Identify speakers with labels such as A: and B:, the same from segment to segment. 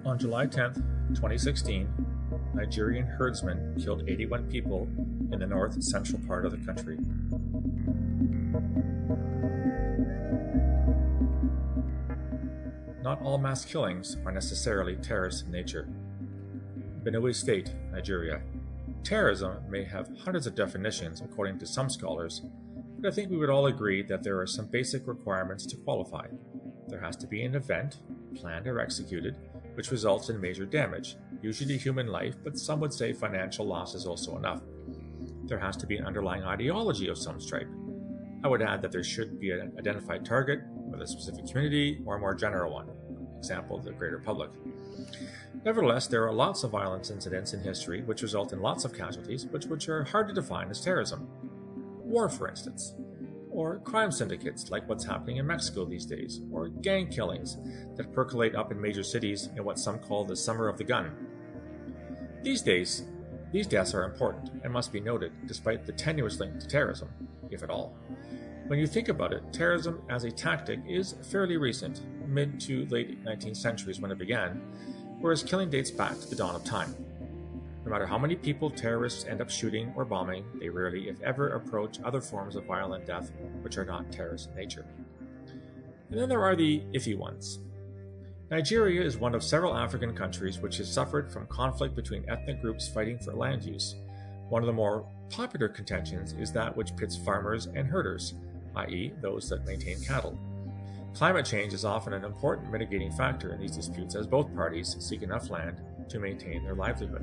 A: On July 10, 2016, Nigerian herdsmen killed 81 people in the north-central part of the country. Not all mass killings are necessarily terrorist in nature. Benue State, Nigeria. Terrorism may have hundreds of definitions according to some scholars, but I think we would all agree that there are some basic requirements to qualify. There has to be an event, planned or executed, which results in major damage, usually human life, but some would say financial loss is also enough. There has to be an underlying ideology of some stripe. I would add that there should be an identified target, whether a specific community or a more general one, example, the greater public. Nevertheless, there are lots of violence incidents in history which result in lots of casualties, but which are hard to define as terrorism. War, for instance, or crime syndicates like what's happening in Mexico these days, or gang killings that percolate up in major cities in what some call the summer of the gun. These days, these deaths are important and must be noted despite the tenuous link to terrorism, if at all. When you think about it, terrorism as a tactic is fairly recent, mid to late 19th centuries when it began, whereas killing dates back to the dawn of time. No matter how many people terrorists end up shooting or bombing, they rarely, if ever, approach other forms of violent death which are not terrorist in nature. And then there are the iffy ones. Nigeria is one of several African countries which has suffered from conflict between ethnic groups fighting for land use. One of the more popular contentions is that which pits farmers and herders, i.e. those that maintain cattle. Climate change is often an important mitigating factor in these disputes as both parties seek enough land to maintain their livelihood.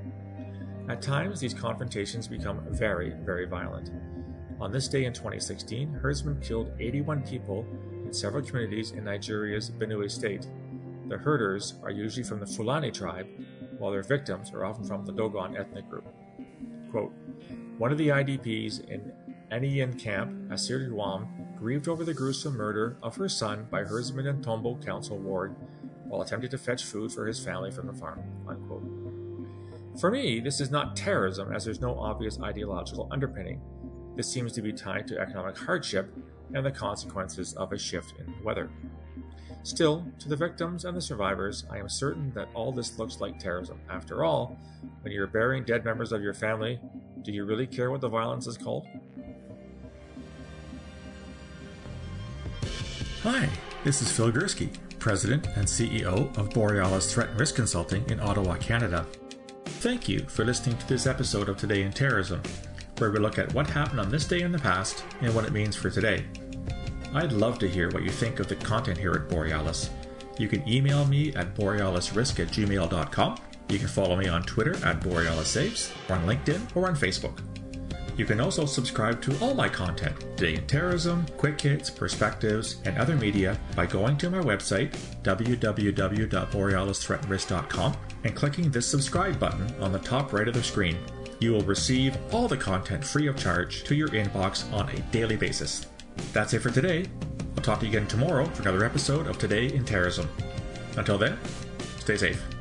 A: At times, these confrontations become very, very violent. On this day in 2016, herdsmen killed 81 people in several communities in Nigeria's Benue State. The herders are usually from the Fulani tribe, while their victims are often from the Dogon ethnic group. Quote, one of the IDPs in Eniyan camp, Asiri Wam, grieved over the gruesome murder of her son by herdsman and Tombo council ward while attempting to fetch food for his family from the farm. Unquote. For me, this is not terrorism as there's no obvious ideological underpinning. This seems to be tied to economic hardship and the consequences of a shift in weather. Still, to the victims and the survivors, I am certain that all this looks like terrorism. After all, when you're burying dead members of your family, do you really care what the violence is called? Hi, this is Phil Gursky, President and CEO of Borealis Threat and Risk Consulting in Ottawa, Canada. Thank you for listening to this episode of Today in Terrorism, where we look at what happened on this day in the past and what it means for today. I'd love to hear what you think of the content here at Borealis. You can email me at borealisrisk@gmail.com. You can follow me on Twitter at BorealisSaves, or on LinkedIn, or on Facebook. You can also subscribe to all my content, Today in Terrorism, Quick Hits, Perspectives, and other media by going to my website, www.borealisthreatandrisk.com, and clicking this subscribe button on the top right of the screen. You will receive all the content free of charge to your inbox on a daily basis. That's it for today. I'll talk to you again tomorrow for another episode of Today in Terrorism. Until then, stay safe.